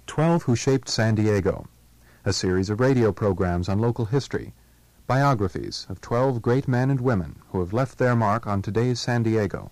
12 Who Shaped San Diego, a series of radio programs on local history, biographies of 12 great men and women who have left their mark on today's San Diego.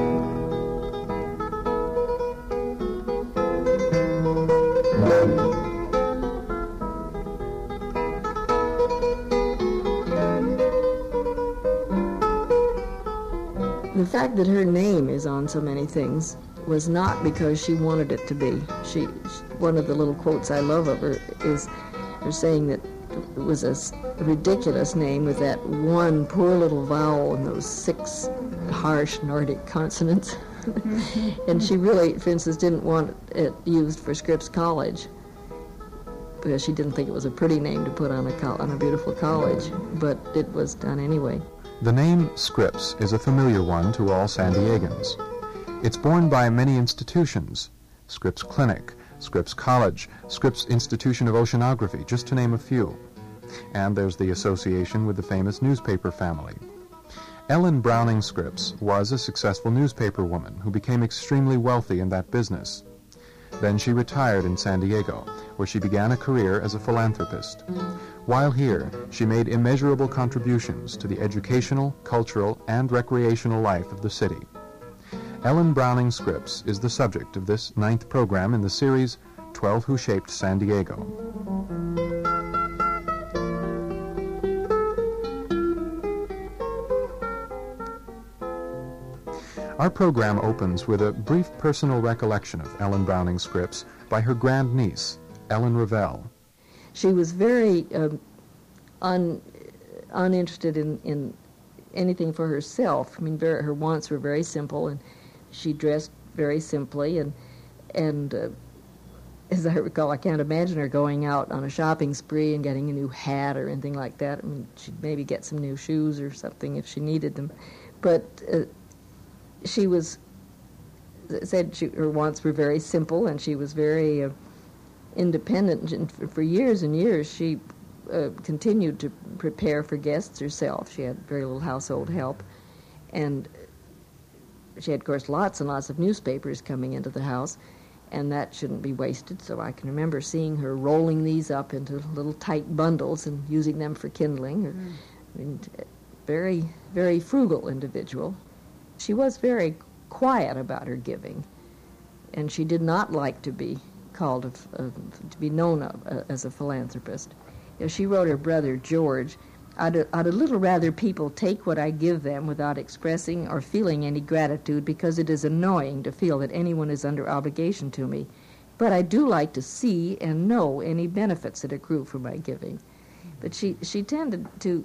The fact that her name is on so many things was not because she wanted it to be. One of the little quotes I love of her is her saying that it was a ridiculous name with that one poor little vowel and those 6 harsh Nordic consonants. And she really, for instance, didn't want it used for Scripps College because she didn't think it was a pretty name to put on a beautiful college, but it was done anyway. The name Scripps is a familiar one to all San Diegans. It's borne by many institutions: Scripps Clinic, Scripps College, Scripps Institution of Oceanography, just to name a few. And there's the association with the famous newspaper family. Ellen Browning Scripps was a successful newspaper woman who became extremely wealthy in that business. Then she retired in San Diego, where she began a career as a philanthropist. While here, she made immeasurable contributions to the educational, cultural, and recreational life of the city. Ellen Browning Scripps is the subject of this 9th program in the series 12 Who Shaped San Diego. Our program opens with a brief personal recollection of Ellen Browning Scripps by her grandniece, Ellen Revell. She was very uninterested in anything for herself. I mean, her wants were very simple, and she dressed very simply. And as I recall, I can't imagine her going out on a shopping spree and getting a new hat or anything like that. I mean, she'd maybe get some new shoes or something if she needed them. But she said her wants were very simple, and she was very independent. And for years and years, she continued to prepare for guests herself. She had very little household help, and she had, of course, lots and lots of newspapers coming into the house, and that shouldn't be wasted. So I can remember seeing her rolling these up into little tight bundles and using them for kindling. I mean, very, very frugal individual. She was very quiet about her giving, and she did not like to be called to be known as a philanthropist. You know, she wrote her brother George, I'd a little rather people take what I give them without expressing or feeling any gratitude, because it is annoying to feel that anyone is under obligation to me. But I do like to see and know any benefits that accrue from my giving. But she tended to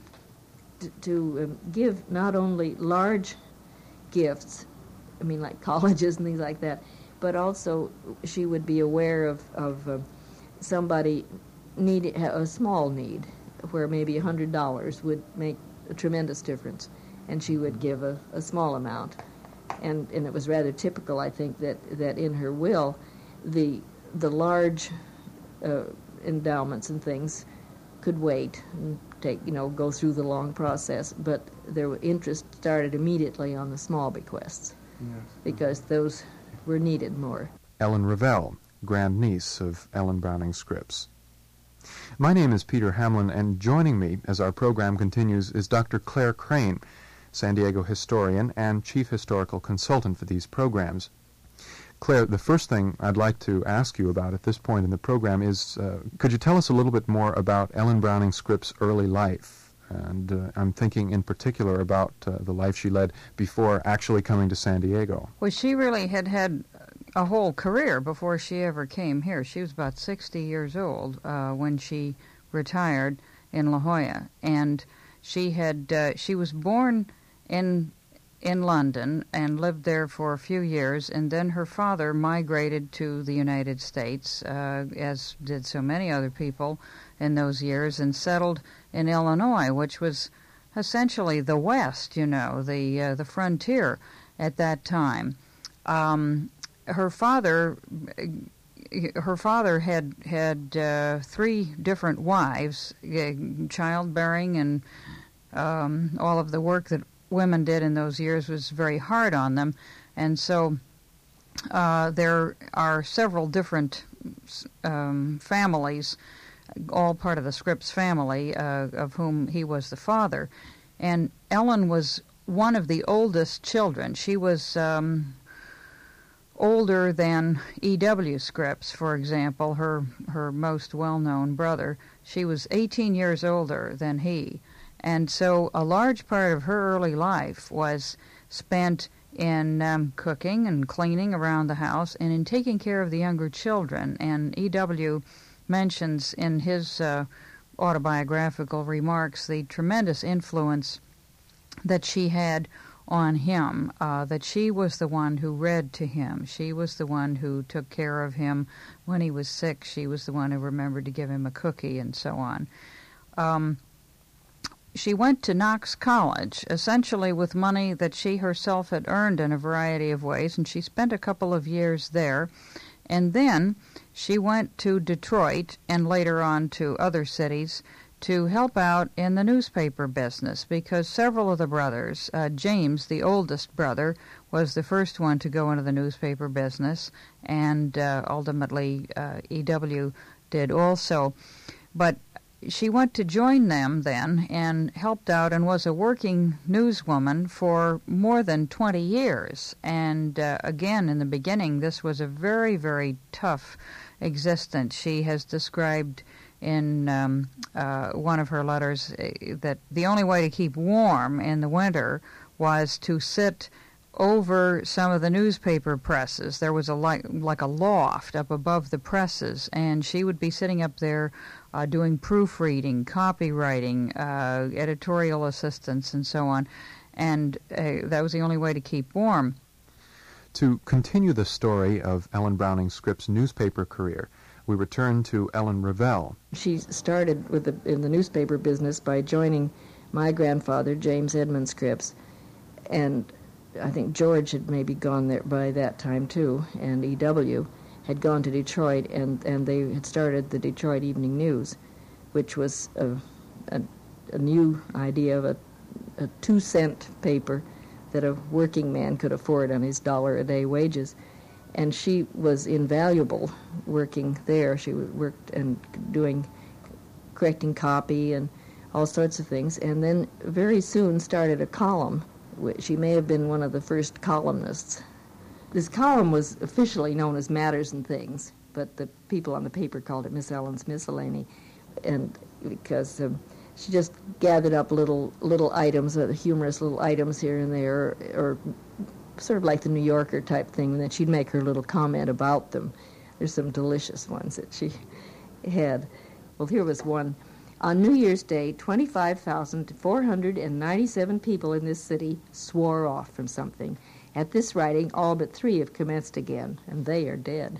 give not only large gifts, I mean, like colleges and things like that, but also she would be aware of somebody needing a small need, where maybe $100 would make a tremendous difference, and she would give a small amount. And it was rather typical, I think, that in her will, the large endowments and things could wait and go through the long process, but their interest started immediately on the small bequests, yes, because those were needed more. Ellen Revell, grandniece of Ellen Browning Scripps. My name is Peter Hamlin, and joining me as our program continues is Dr. Claire Crane, San Diego historian and chief historical consultant for these programs. Claire, the first thing I'd like to ask you about at this point in the program is, could you tell us a little bit more about Ellen Browning Scripps' early life? And I'm thinking in particular about the life she led before actually coming to San Diego. Well, she really had a whole career before she ever came here. She was about 60 years old when she retired in La Jolla, and she was born in London and lived there for a few years, and then her father migrated to the United States, as did so many other people in those years, and settled in Illinois, which was essentially the West, the frontier at that time. Her father had 3 different wives, childbearing, and all of the work that women did in those years was very hard on them, and so there are several different families, all part of the Scripps family, of whom he was the father. And Ellen was one of the oldest children. She was older than E.W. Scripps, for example, her most well-known brother. She was 18 years older than he. And so a large part of her early life was spent in cooking and cleaning around the house and in taking care of the younger children. And E.W. mentions in his autobiographical remarks the tremendous influence that she had on him, that she was the one who read to him. She was the one who took care of him when he was sick. She was the one who remembered to give him a cookie and so on. She went to Knox College, essentially with money that she herself had earned in a variety of ways, and she spent a couple of years there. And then she went to Detroit and later on to other cities to help out in the newspaper business, because several of the brothers, James, the oldest brother, was the first one to go into the newspaper business, and ultimately E.W. did also. But she went to join them then and helped out and was a working newswoman for more than 20 years. And again, in the beginning, this was a very, very tough existence. She has described in one of her letters that the only way to keep warm in the winter was to sit over some of the newspaper presses. There was like a loft up above the presses, and she would be sitting up there doing proofreading, copywriting, editorial assistance, and so on. And that was the only way to keep warm. To continue the story of Ellen Browning Scripps' newspaper career, we return to Ellen Revell. She started in the newspaper business by joining my grandfather, James Edmund Scripps, and I think George had maybe gone there by that time too, and E.W. had gone to Detroit, and they had started the Detroit Evening News, which was a new idea of a 2-cent paper that a working man could afford on his $1-a-day wages. And she was invaluable working there. She worked and correcting copy and all sorts of things, and then very soon started a column. She may have been one of the first columnists. This column was officially known as Matters and Things, but the people on the paper called it Miss Ellen's Miscellany, and because she just gathered up little items, humorous little items here and there, or sort of like the New Yorker type thing, and then she'd make her little comment about them. There's some delicious ones that she had. Well, here was one. On New Year's Day, 25,497 people in this city swore off from something. At this writing, all but 3 have commenced again, and they are dead.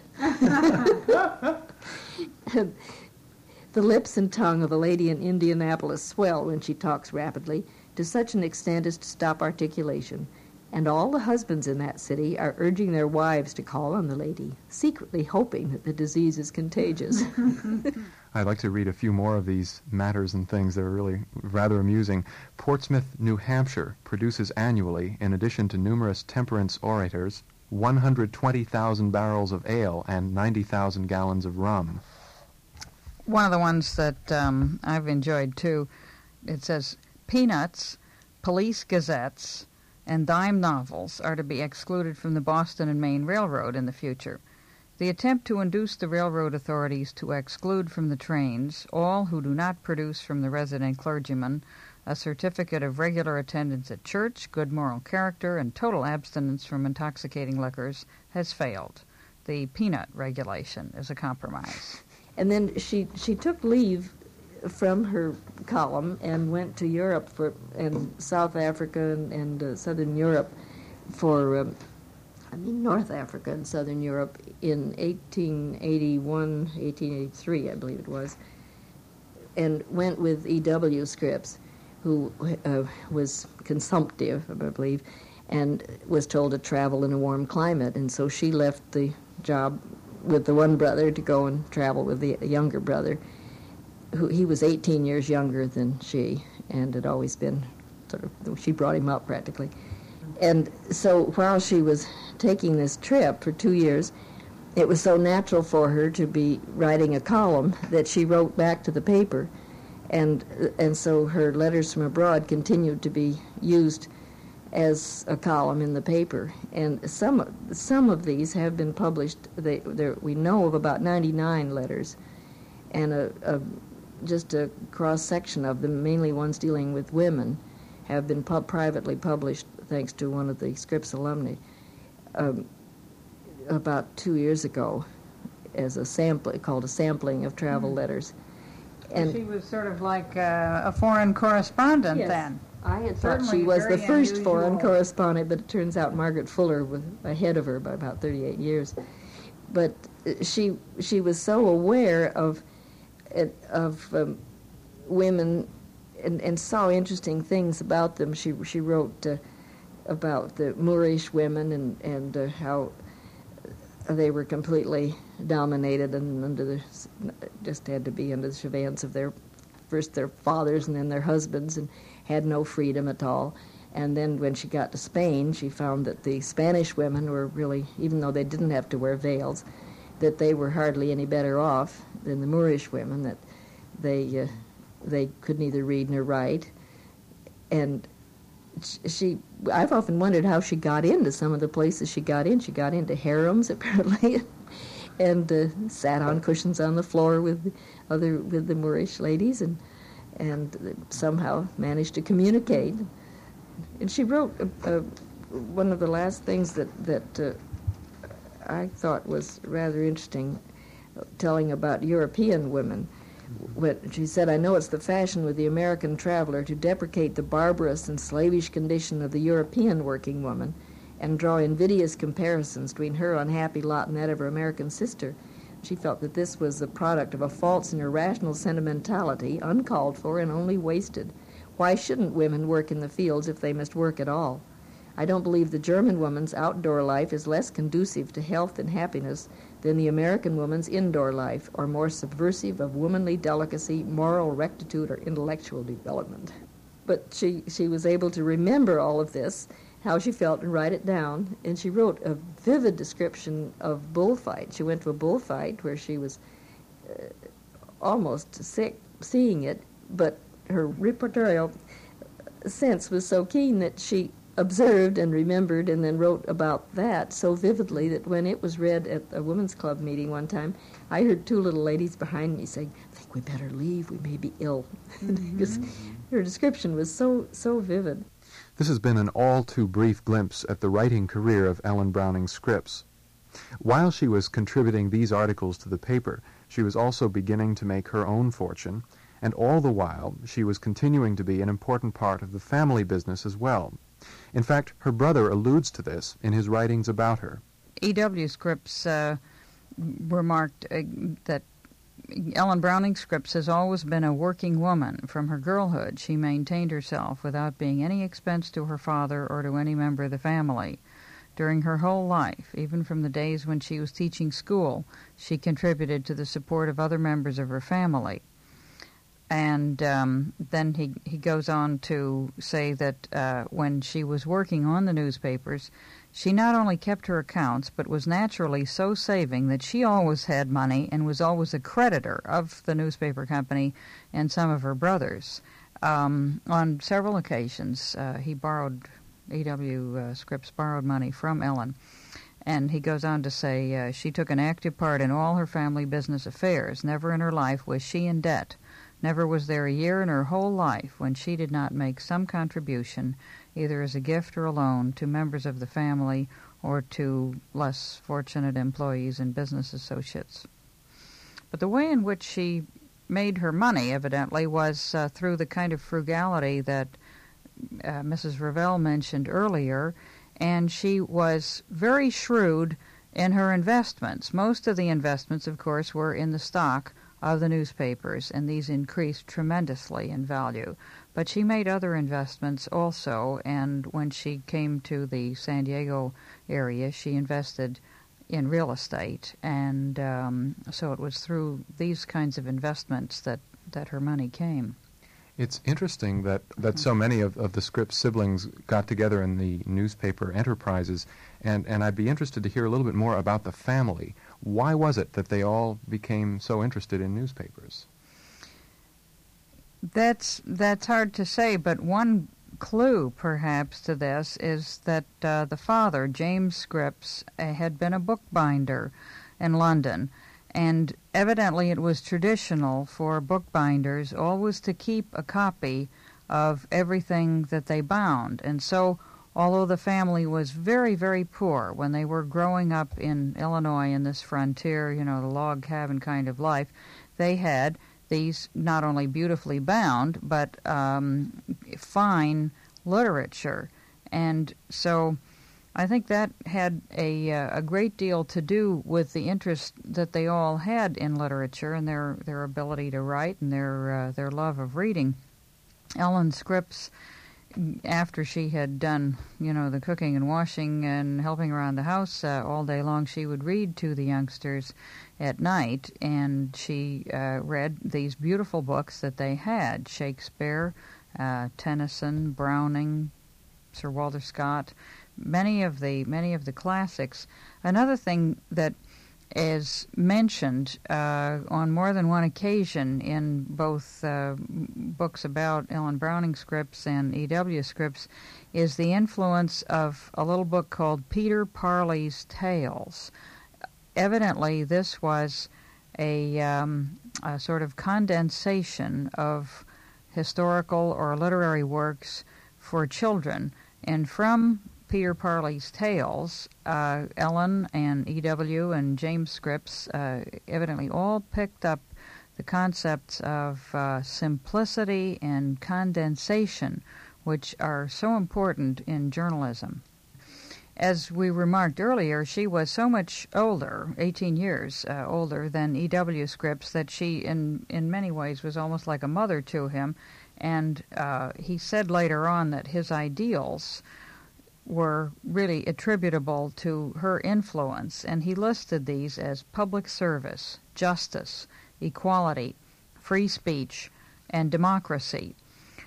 The lips and tongue of a lady in Indianapolis swell when she talks rapidly, to such an extent as to stop articulation. And all the husbands in that city are urging their wives to call on the lady, secretly hoping that the disease is contagious. I'd like to read a few more of these Matters and Things. They're really rather amusing. Portsmouth, New Hampshire produces annually, in addition to numerous temperance orators, 120,000 barrels of ale and 90,000 gallons of rum. One of the ones that I've enjoyed, too, it says, peanuts, police gazettes, and dime novels are to be excluded from the Boston and Maine Railroad in the future. The attempt to induce the railroad authorities to exclude from the trains all who do not produce from the resident clergyman a certificate of regular attendance at church, good moral character, and total abstinence from intoxicating liquors has failed. The peanut regulation is a compromise. And then she took leave from her column and went to Europe and South Africa and Southern Europe North Africa and Southern Europe in 1883, I believe it was, and went with E.W. Scripps, who was consumptive, I believe, and was told to travel in a warm climate, and so she left the job with the one brother to go and travel with the younger brother. He was 18 years younger than she, and had always been she brought him up practically. And so while she was taking this trip for 2 years, it was so natural for her to be writing a column that she wrote back to the paper, and so her letters from abroad continued to be used as a column in the paper. And some of these have been published. We know of about 99 letters, and just a cross-section of them, mainly ones dealing with women, have been privately published thanks to one of the Scripps alumni about 2 years ago as a sampling, called a sampling of travel letters. And she was sort of like a foreign correspondent. Yes. Then. I had thought Certainly she was the very first unusual. foreign correspondent, but it turns out Margaret Fuller was ahead of her by about 38 years. But she was so aware of women and saw interesting things about them. She wrote about the Moorish women and how they were completely dominated and just had to be under the surveillance of their fathers and then their husbands, and had no freedom at all. And then when she got to Spain, she found that the Spanish women were really, even though they didn't have to wear veils, that they were hardly any better off than the Moorish women, that they could neither read nor write. And I've often wondered how she got into some of the places she got in. She got into harems, apparently, and sat on cushions on the floor with the Moorish ladies, and somehow managed to communicate. And she wrote one of the last things that I thought was rather interesting, telling about European women. She said, "I know it's the fashion with the American traveler to deprecate the barbarous and slavish condition of the European working woman and draw invidious comparisons between her unhappy lot and that of her American sister. She felt that this was the product of a false and irrational sentimentality, uncalled for and only wasted. Why shouldn't women work in the fields if they must work at all? I don't believe the German woman's outdoor life is less conducive to health and happiness than the American woman's indoor life, or more subversive of womanly delicacy, moral rectitude, or intellectual development." But she was able to remember all of this, how she felt, and write it down. And she wrote a vivid description of bullfight. She went to a bullfight where she was almost sick seeing it, but her reportorial sense was so keen that she observed and remembered and then wrote about that so vividly that when it was read at a women's club meeting one time, I heard two little ladies behind me saying, "I think we better leave, we may be ill." Because her description was so vivid. This has been an all-too-brief glimpse at the writing career of Ellen Browning Scripps. While she was contributing these articles to the paper, she was also beginning to make her own fortune, and all the while she was continuing to be an important part of the family business as well. In fact, her brother alludes to this in his writings about her. E.W. Scripps remarked that Ellen Browning Scripps has always been a working woman. From her girlhood, she maintained herself without being any expense to her father or to any member of the family. During her whole life, even from the days when she was teaching school, she contributed to the support of other members of her family. And then he goes on to say that when she was working on the newspapers, she not only kept her accounts, but was naturally so saving that she always had money and was always a creditor of the newspaper company and some of her brothers. On several occasions, E.W. Scripps borrowed money from Ellen. And he goes on to say, she took an active part in all her family business affairs. Never in her life was she in debt. Never was there a year in her whole life when she did not make some contribution, either as a gift or a loan, to members of the family or to less fortunate employees and business associates. But the way in which she made her money, evidently, was through the kind of frugality that Mrs. Ravel mentioned earlier, and she was very shrewd in her investments. Most of the investments, of course, were in the stock of the newspapers, and these increased tremendously in value. But she made other investments also, and when she came to the San Diego area, she invested in real estate, and so it was through these kinds of investments that her money came. It's interesting that so many of the Scripps siblings got together in the newspaper enterprises, and I'd be interested to hear a little bit more about the family. Why was it that they all became so interested in newspapers? That's hard to say, but one clue, perhaps, to this is that the father, James Scripps, had been a bookbinder in London, and evidently it was traditional for bookbinders always to keep a copy of everything that they bound. And so, although the family was very, very poor when they were growing up in Illinois in this frontier, the log cabin kind of life, they had these not only beautifully bound, but fine literature. And so I think that had a great deal to do with the interest that they all had in literature and their ability to write and their love of reading. Ellen Scripps, after she had done, the cooking and washing and helping around the house all day long, she would read to the youngsters at night, and she read these beautiful books that they had: Shakespeare, Tennyson, Browning, Sir Walter Scott, many of the classics. Another thing that is mentioned on more than one occasion in both books about Ellen Browning Scripps and E.W. Scripps is the influence of a little book called Peter Parley's Tales. Evidently, this was a sort of condensation of historical or literary works for children, and from Peter Parley's Tales, Ellen and E.W. and James Scripps evidently all picked up the concepts of simplicity and condensation, which are so important in journalism. As we remarked earlier, she was so much older, 18 years older than E.W. Scripps, that she, in many ways, was almost like a mother to him. And he said later on that his ideals were really attributable to her influence, and he listed these as public service, justice, equality, free speech, and democracy.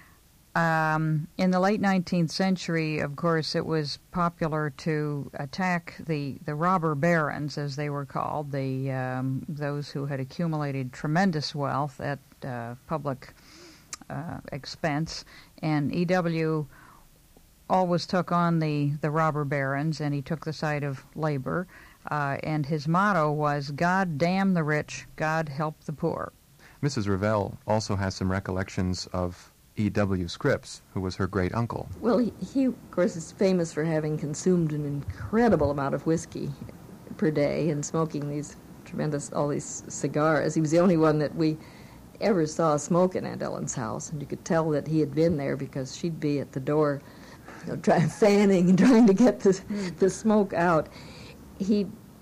In the late 19th century, of course, it was popular to attack the robber barons, as they were called, those who had accumulated tremendous wealth at public expense, and E.W. always took on the robber barons, and he took the side of labor, and his motto was, "God damn the rich, God help the poor." Mrs. Revell also has some recollections of E.W. Scripps, who was her great-uncle. Well, he, of course, is famous for having consumed an incredible amount of whiskey per day and smoking all these cigars. He was the only one that we ever saw smoking at Ellen's house, and you could tell that he had been there because she'd be at the door fanning and trying to get the smoke out. He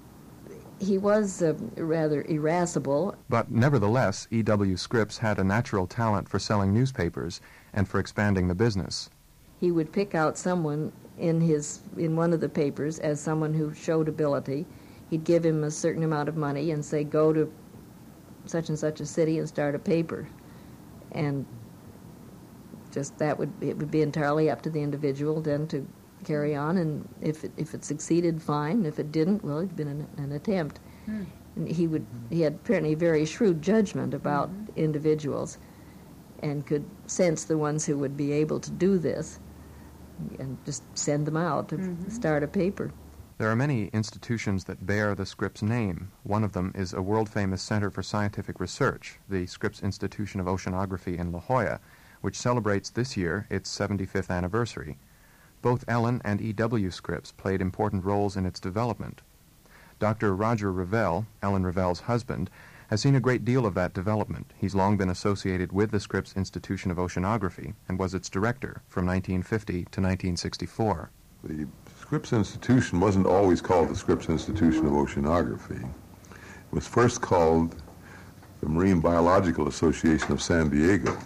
was rather irascible. But nevertheless, E.W. Scripps had a natural talent for selling newspapers and for expanding the business. He would pick out someone in one of the papers as someone who showed ability. He'd give him a certain amount of money and say, go to such and such a city and start a paper. And just it would be entirely up to the individual then to carry on, and if it succeeded, fine. If it didn't, well, it'd been an attempt. And he had apparently a very shrewd judgment about individuals, and could sense the ones who would be able to do this, and just send them out to start a paper. There are many institutions that bear the Scripps name. One of them is a world-famous Center for Scientific Research, the Scripps Institution of Oceanography in La Jolla, which celebrates this year its 75th anniversary. Both Ellen and E.W. Scripps played important roles in its development. Dr. Roger Revell, Ellen Revell's husband, has seen a great deal of that development. He's long been associated with the Scripps Institution of Oceanography and was its director from 1950 to 1964. The Scripps Institution wasn't always called the Scripps Institution of Oceanography. It was first called the Marine Biological Association of San Diego,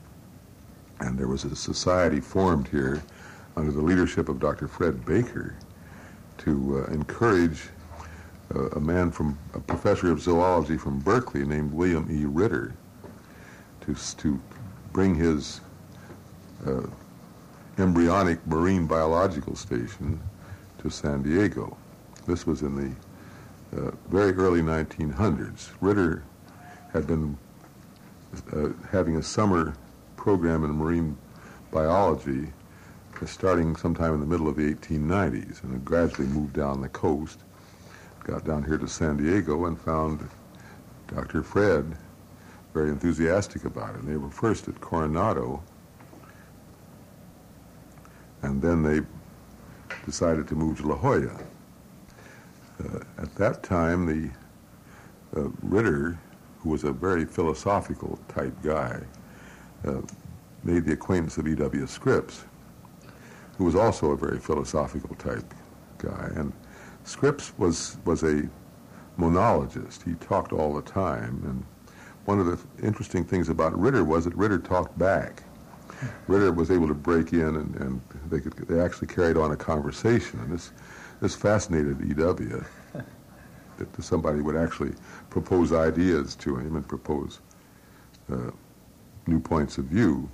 and there was a society formed here under the leadership of Dr. Fred Baker to encourage a professor of zoology from Berkeley named William E. Ritter to bring his embryonic marine biological station to San Diego. This was in the very early 1900s. Ritter had been having a summer program in marine biology starting sometime in the middle of the 1890s, and it gradually moved down the coast, got down here to San Diego, and found Dr. Fred very enthusiastic about it. And they were first at Coronado, and then they decided to move to La Jolla. At that time, the Ritter, who was a very philosophical type guy, made the acquaintance of E.W. Scripps, who was also a very philosophical type guy. And Scripps was a monologist. He talked all the time. And one of the interesting things about Ritter was that Ritter talked back. Ritter was able to break in, and they actually carried on a conversation. And this fascinated E.W. that somebody would actually propose ideas to him and propose new points of view.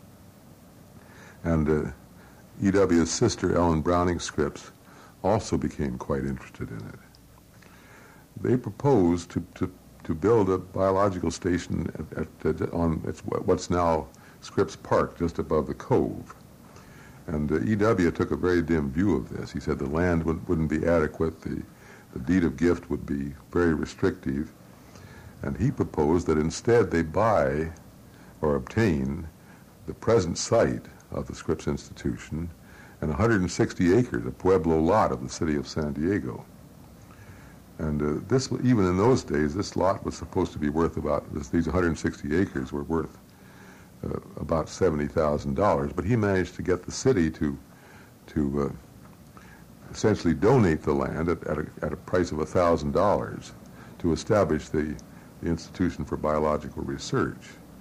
And E.W.'s sister, Ellen Browning Scripps, also became quite interested in it. They proposed to build a biological station on what's now Scripps Park, just above the cove. And E.W. took a very dim view of this. He said the land wouldn't be adequate, the deed of gift would be very restrictive, and he proposed that instead they buy or obtain the present site of the Scripps Institution and 160 acres, a Pueblo lot of the city of San Diego. And this, even in those days, this lot was supposed to be worth these 160 acres were worth about $70,000, but he managed to get the city to essentially donate the land at a price of $1,000 to establish the Institution for Biological Research.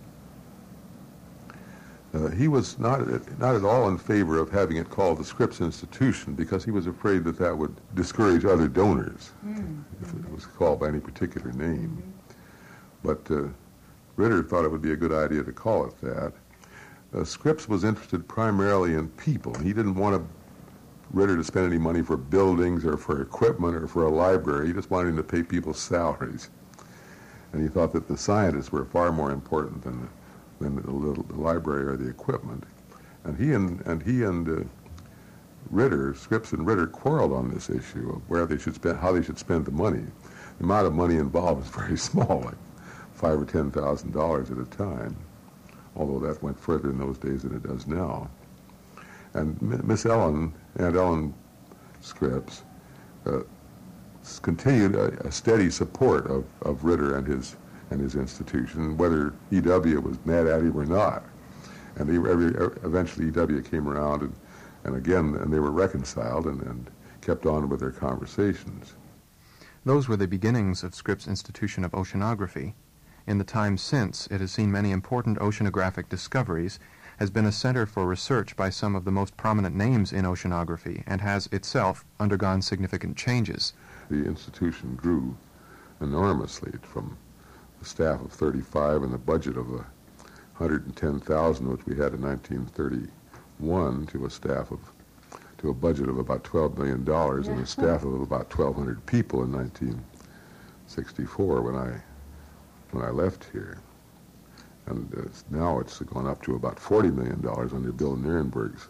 He was not at all in favor of having it called the Scripps Institution because he was afraid that would discourage other donors if it was called by any particular name. But Ritter thought it would be a good idea to call it that. Scripps was interested primarily in people. He didn't want Ritter to spend any money for buildings or for equipment or for a library. He just wanted him to pay people's salaries. And he thought that the scientists were far more important than the library or the equipment. And he and Ritter, Scripps and Ritter, quarreled on this issue of how they should spend the money. The amount of money involved is very small, like $5,000 or $10,000 at a time, although that went further in those days than it does now. And Aunt Ellen Scripps, continued a steady support of Ritter and his institution, whether E.W. was mad at him or not. And eventually E.W. came around and they were reconciled and kept on with their conversations. Those were the beginnings of Scripps Institution of Oceanography. In the time since, it has seen many important oceanographic discoveries, has been a center for research by some of the most prominent names in oceanography, and has itself undergone significant changes. The institution grew enormously from a staff of 35 and a budget of 110,000, which we had in 1931, to a budget of about $12 million and a staff of about 1,200 people in 1964 when I left here. And now it's gone up to about $40 million under Bill Nierenberg's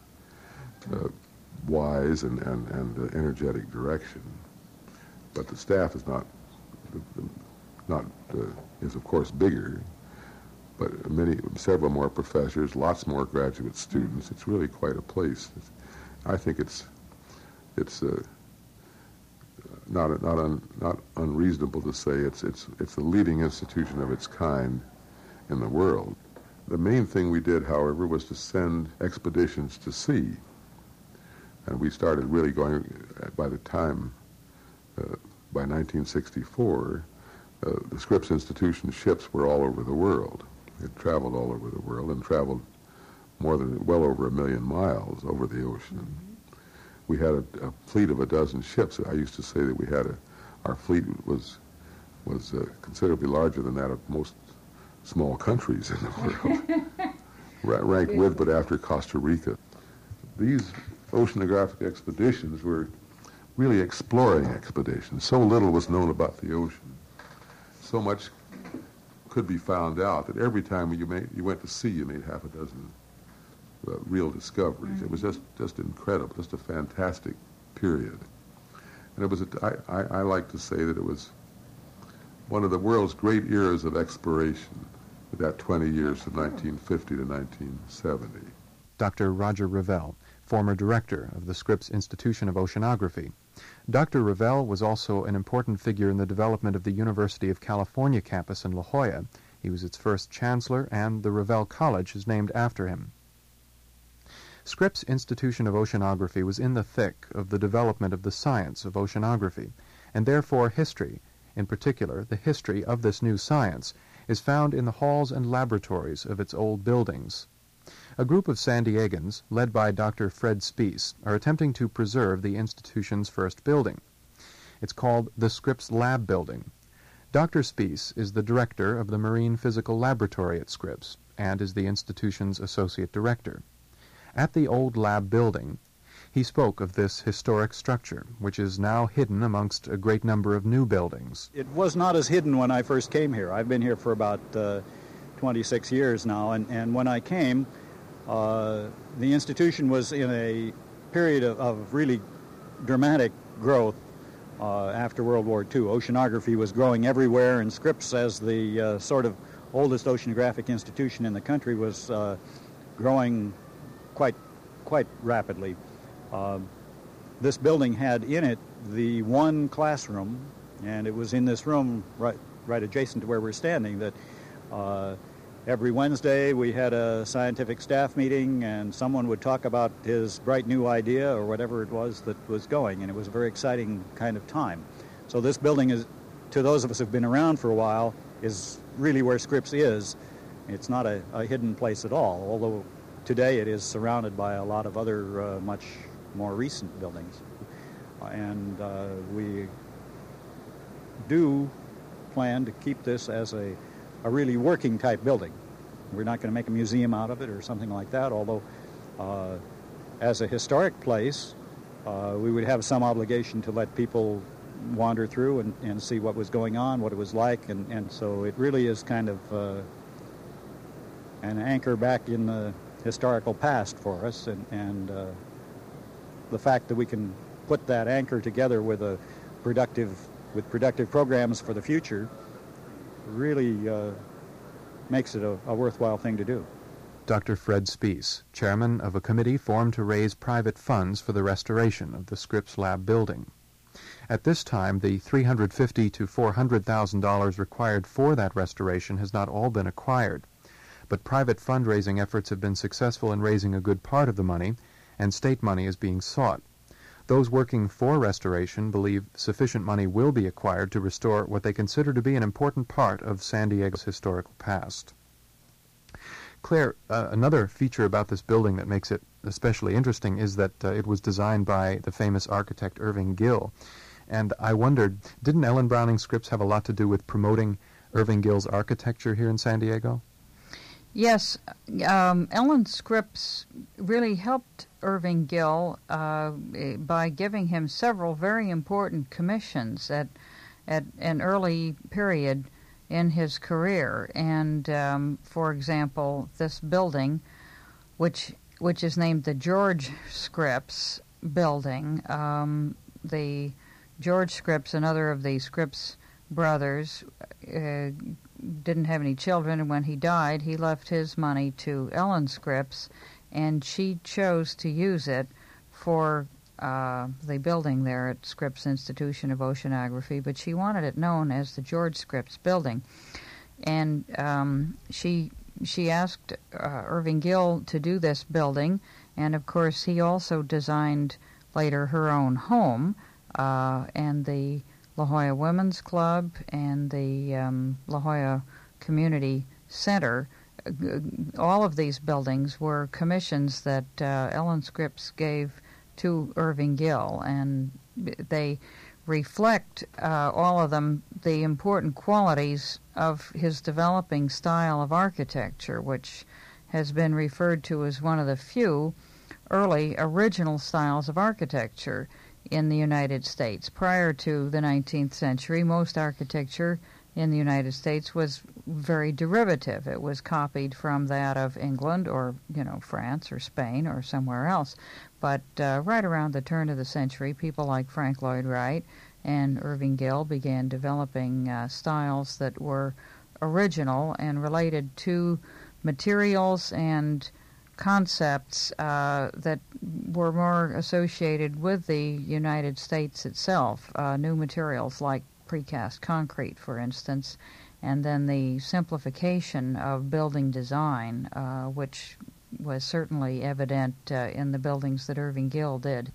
wise and energetic direction. But the staff is is of course bigger, but several more professors, lots more graduate students. It's really quite a place. I think it's not unreasonable to say it's the leading institution of its kind in the world. The main thing we did, however, was to send expeditions to sea, and we started really going. By 1964, the Scripps Institution ships were all over the world. It traveled all over the world and traveled well over 1 million miles over the ocean. We had a fleet of a dozen ships. I used to say that our fleet was considerably larger than that of most small countries in the world. ranked with but after Costa Rica. These oceanographic expeditions were really exploring expeditions. So little was known about the ocean. So much could be found out that every time you went to sea, you made half a dozen real discoveries. It was just incredible, just a fantastic period. And it was, I like to say that it was one of the world's great eras of exploration, that 20 years from 1950 to 1970. Dr. Roger Revelle, former director of the Scripps Institution of Oceanography. Dr. Revelle was also an important figure in the development of the University of California campus in La Jolla. He was its first chancellor, and the Revelle College is named after him. Scripps Institution of Oceanography was in the thick of the development of the science of oceanography, and therefore history, in particular the history of this new science, is found in the halls and laboratories of its old buildings. A group of San Diegans, led by Dr. Fred Speece, are attempting to preserve the institution's first building. It's called the Scripps Lab Building. Dr. Speece is the director of the Marine Physical Laboratory at Scripps and is the institution's associate director. At the old lab building, he spoke of this historic structure, which is now hidden amongst a great number of new buildings. It was not as hidden when I first came here. I've been here for about 26 years now, and when I came, the institution was in a period of really dramatic growth after World War II. Oceanography was growing everywhere, and Scripps, as the sort of oldest oceanographic institution in the country, was growing quite rapidly. This building had in it the one classroom, and it was in this room right adjacent to where we're standing that every Wednesday we had a scientific staff meeting, and someone would talk about his bright new idea or whatever it was that was going, and it was a very exciting kind of time. So this building is, to those of us who've been around for a while, is really where Scripps is. It's not a hidden place at all, although today it is surrounded by a lot of other much more recent buildings. And we do plan to keep this as a really working type building. We're not going to make a museum out of it or something like that, although as a historic place, we would have some obligation to let people wander through and see what was going on, what it was like, and so it really is kind of an anchor back in the historical past for us, and the fact that we can put that anchor together with productive programs for the future really makes it a worthwhile thing to do. Dr. Fred Speece, chairman of a committee formed to raise private funds for the restoration of the Scripps Lab building. At this time, the $350,000 to $400,000 required for that restoration has not all been acquired, but private fundraising efforts have been successful in raising a good part of the money, and state money is being sought. Those working for restoration believe sufficient money will be acquired to restore what they consider to be an important part of San Diego's historical past. Claire, another feature about this building that makes it especially interesting is that it was designed by the famous architect Irving Gill. And I wondered, didn't Ellen Browning Scripps have a lot to do with promoting Irving Gill's architecture here in San Diego? Yes, Ellen Scripps really helped Irving Gill by giving him several very important commissions at an early period in his career. And for example, this building, which is named the George Scripps Building, the George Scripps, another of the Scripps brothers, didn't have any children, and when he died, he left his money to Ellen Scripps, and she chose to use it for the building there at Scripps Institution of Oceanography, but she wanted it known as the George Scripps Building. And she asked Irving Gill to do this building, and of course he also designed later her own home, and the La Jolla Women's Club and the La Jolla Community Center. All of these buildings were commissions that Ellen Scripps gave to Irving Gill, and they reflect, all of them, the important qualities of his developing style of architecture, which has been referred to as one of the few early original styles of architecture in the United States. Prior to the 19th century, most architecture in the United States was very derivative. It was copied from that of England or, France or Spain or somewhere else. But right around the turn of the century, people like Frank Lloyd Wright and Irving Gill began developing styles that were original and related to materials and concepts that were more associated with the United States itself, new materials like precast concrete, for instance, and then the simplification of building design, which was certainly evident in the buildings that Irving Gill did.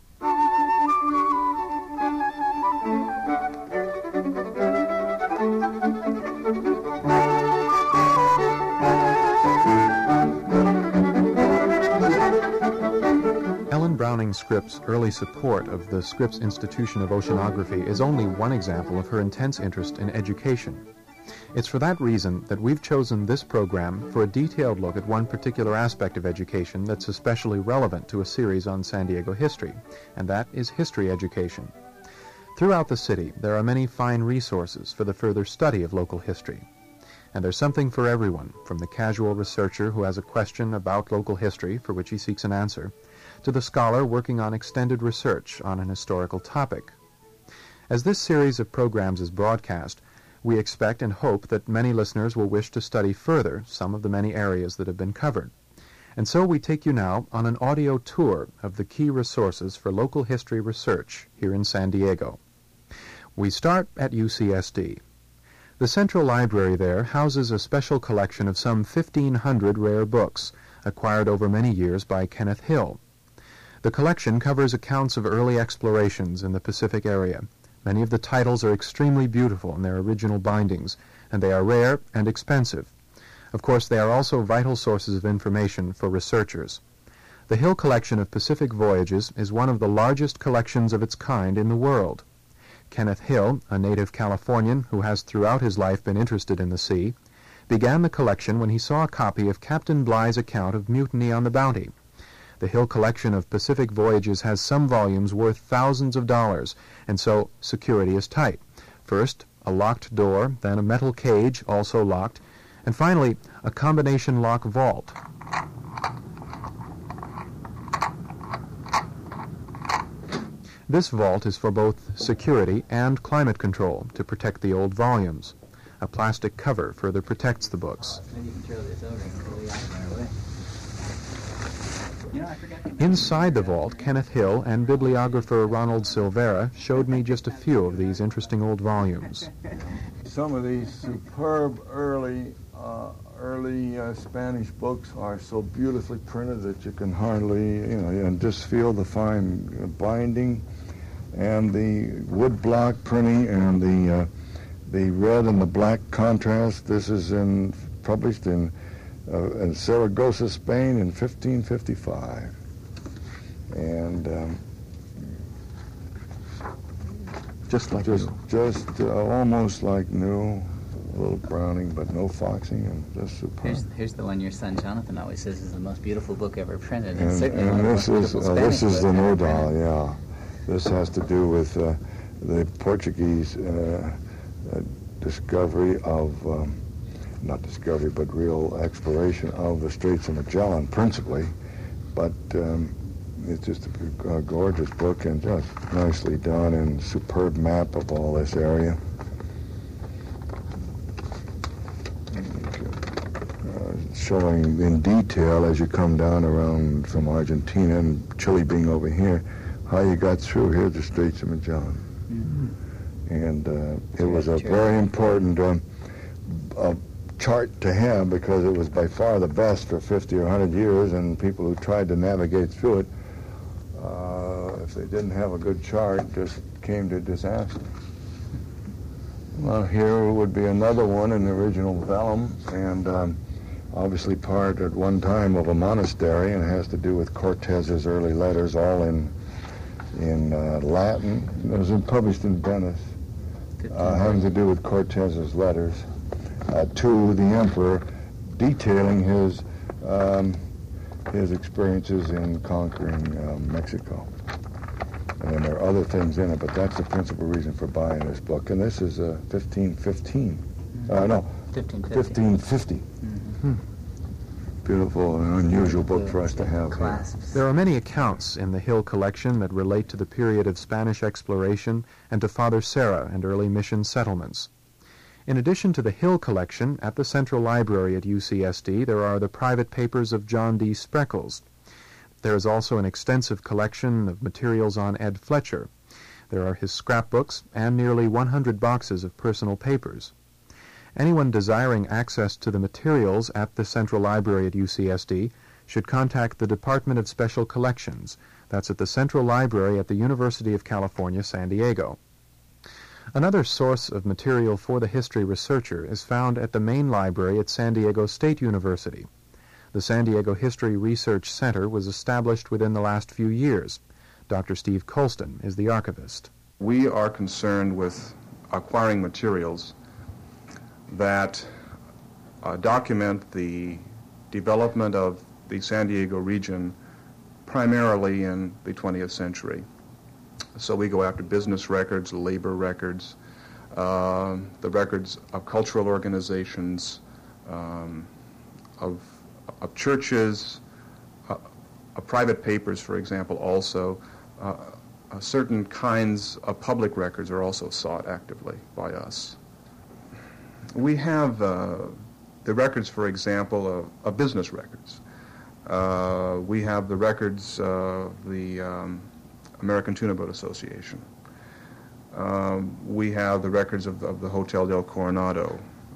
Ellen Browning Scripps' early support of the Scripps Institution of Oceanography is only one example of her intense interest in education. It's for that reason that we've chosen this program for a detailed look at one particular aspect of education that's especially relevant to a series on San Diego history, and that is history education. Throughout the city, there are many fine resources for the further study of local history. And there's something for everyone, from the casual researcher who has a question about local history for which he seeks an answer, to the scholar working on extended research on an historical topic. As this series of programs is broadcast, we expect and hope that many listeners will wish to study further some of the many areas that have been covered. And so we take you now on an audio tour of the key resources for local history research here in San Diego. We start at UCSD. The Central Library there houses a special collection of some 1,500 rare books, acquired over many years by Kenneth Hill. The collection covers accounts of early explorations in the Pacific area. Many of the titles are extremely beautiful in their original bindings, and they are rare and expensive. Of course, they are also vital sources of information for researchers. The Hill Collection of Pacific Voyages is one of the largest collections of its kind in the world. Kenneth Hill, a native Californian who has throughout his life been interested in the sea, began the collection when he saw a copy of Captain Bligh's account of mutiny on the Bounty. The Hill Collection of Pacific Voyages has some volumes worth thousands of dollars, and so security is tight. First, a locked door, then a metal cage, also locked, and finally, a combination lock vault. This vault is for both security and climate control to protect the old volumes. A plastic cover further protects the books. Inside the vault, Kenneth Hill and bibliographer Ronald Silvera showed me just a few of these interesting old volumes. Some of these superb early Spanish books are so beautifully printed that you can hardly, and just feel the fine binding and the woodblock printing and the red and the black contrast. This is published in Saragossa, Spain in 1555. And Just almost like new, a little Browning, but no foxing, and just superb. Here's the one your son Jonathan always says is the most beautiful book ever printed. And this is the Nodal, yeah. This has to do with the Portuguese discovery of, not discovery, but real exploration of the Straits of Magellan, principally. But it's just a gorgeous book and just nicely done, and superb map of all this area. Showing in detail as you come down around from Argentina and Chile being over here, how you got through here the Straits of Magellan. Mm-hmm. And it was a very important chart to have, because it was by far the best for 50 or 100 years, and people who tried to navigate through it, if they didn't have a good chart, just came to disaster. Well, here would be another one in the original vellum, and obviously part at one time of a monastery, and it has to do with Cortez's early letters, all in Latin. It was published in Venice, having to do with Cortez's letters to the emperor, detailing his his experiences in conquering Mexico. And then there are other things in it, but that's the principal reason for buying this book. And this is 1515. No, 1550. Mm-hmm. Beautiful and unusual book for us to have here. There are many accounts in the Hill collection that relate to the period of Spanish exploration and to Father Serra and early mission settlements. In addition to the Hill collection, at the Central Library at UCSD, there are the private papers of John D. Spreckels. There is also an extensive collection of materials on Ed Fletcher. There are his scrapbooks and nearly 100 boxes of personal papers. Anyone desiring access to the materials at the Central Library at UCSD should contact the Department of Special Collections. That's at the Central Library at the University of California, San Diego. Another source of material for the history researcher is found at the main library at San Diego State University. The San Diego History Research Center was established within the last few years. Dr. Steve Colston is the archivist. We are concerned with acquiring materials that document the development of the San Diego region primarily in the 20th century. So we go after business records, labor records, the records of cultural organizations, of churches, of private papers, for example, also. Certain kinds of public records are also sought actively by us. We have the records, for example, of business records. We have the records of the American Tuna Boat Association. We have the records of the Hotel del Coronado.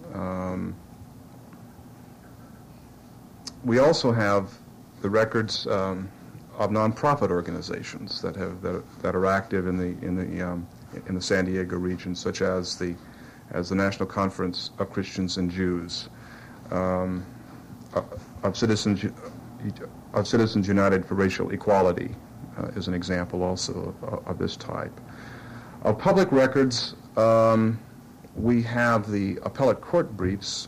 We also have the records of nonprofit organizations that are active in the San Diego region, such as the National Conference of Christians and Jews, of Citizens United for Racial Equality is an example also of this type. Of public records, we have the appellate court briefs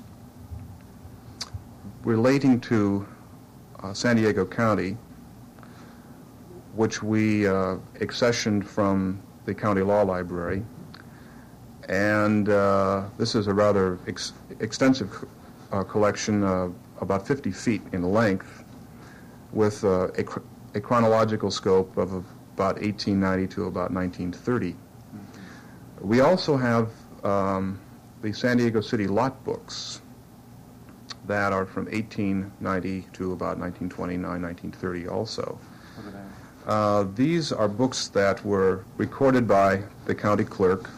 relating to San Diego County, which we accessioned from the County Law Library. And this is a rather extensive collection, about 50 feet in length, with a chronological scope of about 1890 to about 1930. We also have the San Diego City lot books that are from 1890 to about 1929, 1930 also. These are books that were recorded by the county clerk.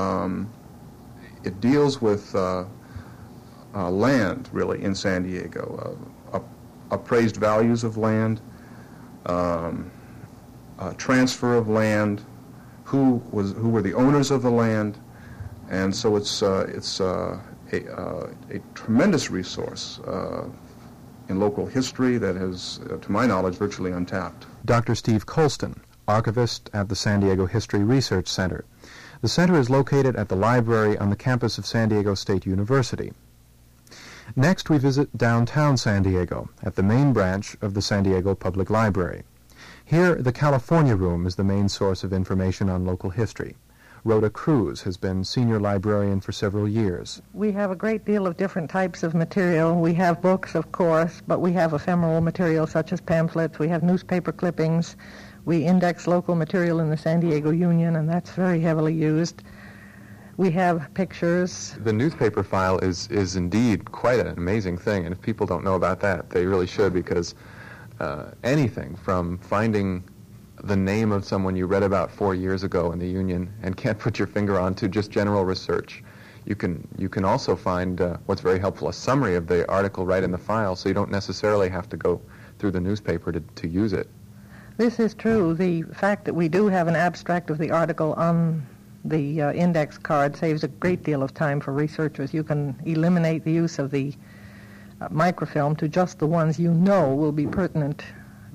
It deals with land, really, in San Diego, appraised values of land, transfer of land, who were the owners of the land, and so it's a tremendous resource in local history that is, to my knowledge, virtually untapped. Dr. Steve Colston, archivist at the San Diego History Research Center. The center is located at the library on the campus of San Diego State University. Next, we visit downtown San Diego at the main branch of the San Diego Public Library. Here, the California Room is the main source of information on local history. Rhoda Cruz has been senior librarian for several years. We have a great deal of different types of material. We have books, of course, but we have ephemeral material such as pamphlets. We have newspaper clippings. We index local material in the San Diego Union, and that's very heavily used. We have pictures. The newspaper file is indeed quite an amazing thing, and if people don't know about that, they really should, because anything from finding the name of someone you read about 4 years ago in the Union and can't put your finger on to just general research. You can also find what's very helpful, a summary of the article right in the file, so you don't necessarily have to go through the newspaper to use it. This is true. The fact that we do have an abstract of the article on the index card saves a great deal of time for researchers. You can eliminate the use of the microfilm to just the ones you know will be pertinent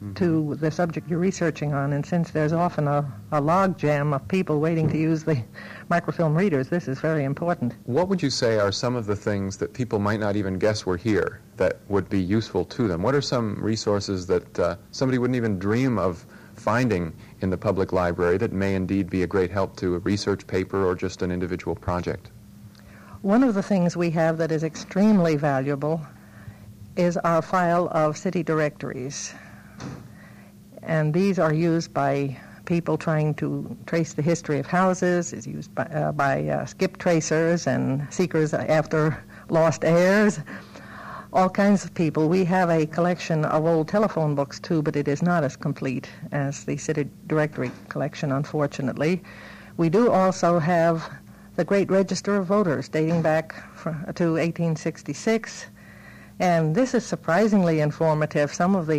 to the subject you're researching on. And since there's often a log jam of people waiting to use the microfilm readers, this is very important. What would you say are some of the things that people might not even guess were here that would be useful to them? What are some resources that somebody wouldn't even dream of finding in the public library that may indeed be a great help to a research paper or just an individual project? One of the things we have that is extremely valuable is our file of city directories. And these are used by people trying to trace the history of houses. It's used by skip tracers and seekers after lost heirs, all kinds of people. We have a collection of old telephone books, too, but it is not as complete as the city directory collection, unfortunately. We do also have the Great Register of Voters dating back to 1866, and this is surprisingly informative. Some of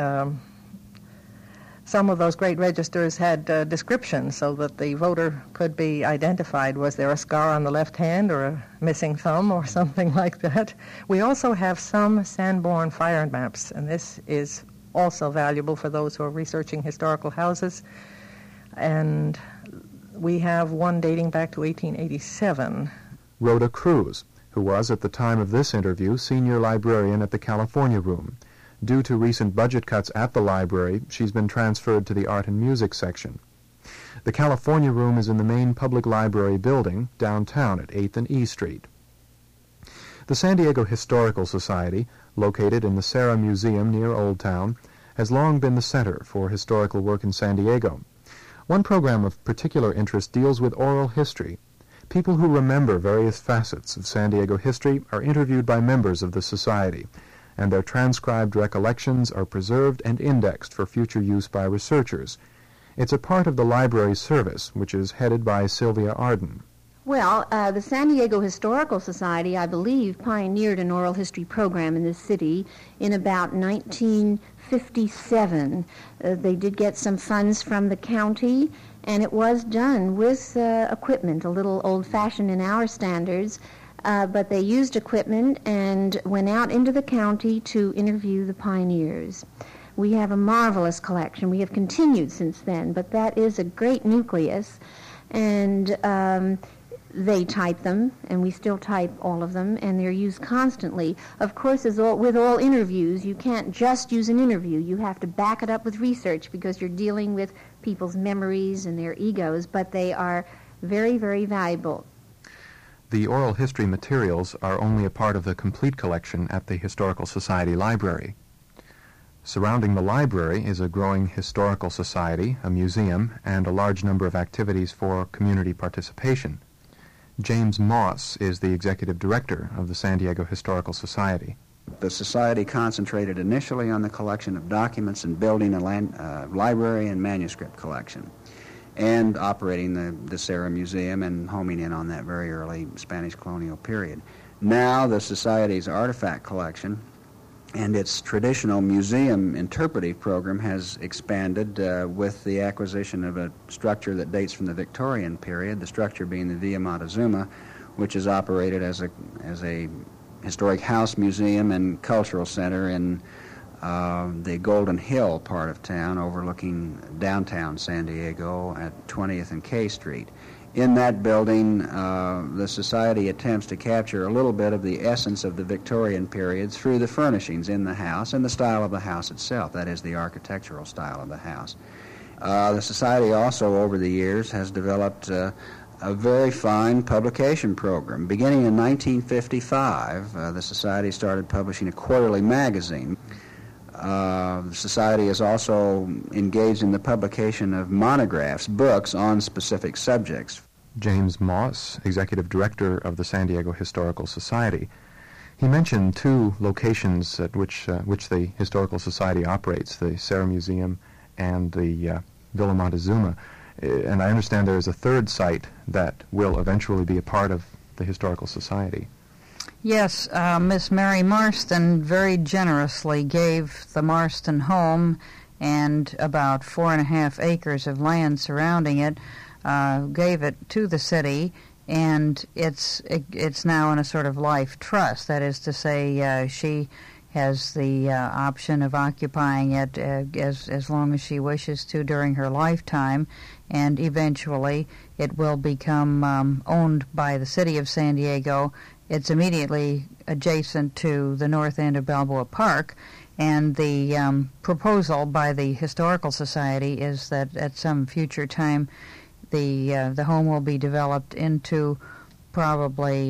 those great registers had descriptions so that the voter could be identified. Was there a scar on the left hand or a missing thumb or something like that? We also have some Sanborn fire maps, and this is also valuable for those who are researching historical houses. And we have one dating back to 1887. Rhoda Cruz, who was at the time of this interview senior librarian at the California Room. Due to recent budget cuts at the library, she's been transferred to the Art and Music section. The California Room is in the main public library building downtown at 8th and E Street. The San Diego Historical Society, located in the Serra Museum near Old Town, has long been the center for historical work in San Diego. One program of particular interest deals with oral history. People who remember various facets of San Diego history are interviewed by members of the society, and their transcribed recollections are preserved and indexed for future use by researchers. It's a part of the library's service, which is headed by Sylvia Arden. Well, the San Diego Historical Society, I believe, pioneered an oral history program in this city in about 1957. They did get some funds from the county, and it was done with equipment, a little old-fashioned in our standards, but they used equipment and went out into the county to interview the pioneers. We have a marvelous collection. We have continued since then, but that is a great nucleus, and they type them, and we still type all of them, and they're used constantly. Of course, with all interviews, you can't just use an interview. You have to back it up with research because you're dealing with people's memories and their egos, but they are very, very valuable. The oral history materials are only a part of the complete collection at the Historical Society Library. Surrounding the library is a growing historical society, a museum, and a large number of activities for community participation. James Moss is the executive director of the San Diego Historical Society. The society concentrated initially on the collection of documents and building a library and manuscript collection, and operating the Serra Museum and homing in on that very early Spanish colonial period. Now the Society's artifact collection and its traditional museum interpretive program has expanded with the acquisition of a structure that dates from the Victorian period, the structure being the Villa Montezuma, which is operated as a historic house museum and cultural center in the Golden Hill part of town overlooking downtown San Diego at 20th and K Street. In that building, the Society attempts to capture a little bit of the essence of the Victorian period through the furnishings in the house and the style of the house itself, that is, the architectural style of the house. The Society also, over the years, has developed a very fine publication program. Beginning in 1955, the Society started publishing a quarterly magazine. The Society is also engaged in the publication of monographs, books on specific subjects. James Moss, executive director of the San Diego Historical Society. He mentioned two locations at which the Historical Society operates, the Serra Museum and the Villa Montezuma. And I understand there is a third site that will eventually be a part of the Historical Society. Yes, Miss Mary Marston very generously gave the Marston home and about 4.5 acres of land surrounding it, gave it to the city, and it's now in a sort of life trust. That is to say, she has the option of occupying it as long as she wishes to during her lifetime, and eventually it will become owned by the city of San Diego. It's immediately adjacent to the north end of Balboa Park, and the proposal by the Historical Society is that at some future time the home will be developed into probably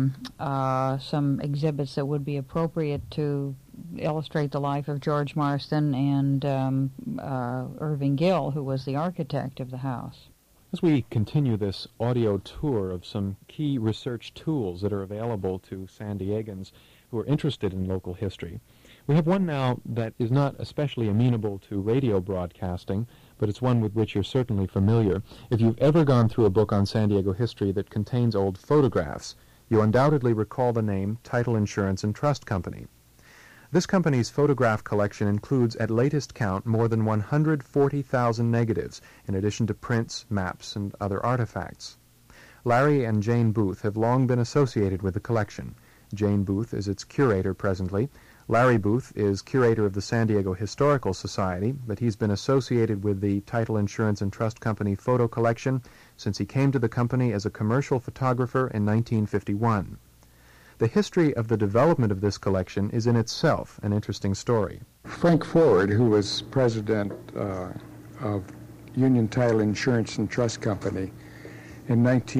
some exhibits that would be appropriate to illustrate the life of George Marston and Irving Gill, who was the architect of the house. As we continue this audio tour of some key research tools that are available to San Diegans who are interested in local history, we have one now that is not especially amenable to radio broadcasting, but it's one with which you're certainly familiar. If you've ever gone through a book on San Diego history that contains old photographs, you undoubtedly recall the name Title Insurance and Trust Company. This company's photograph collection includes, at latest count, more than 140,000 negatives, in addition to prints, maps, and other artifacts. Larry and Jane Booth have long been associated with the collection. Jane Booth is its curator presently. Larry Booth is curator of the San Diego Historical Society, but he's been associated with the Title Insurance and Trust Company photo collection since he came to the company as a commercial photographer in 1951. The history of the development of this collection is in itself an interesting story. Frank Forward, who was president of Union Title Insurance and Trust Company in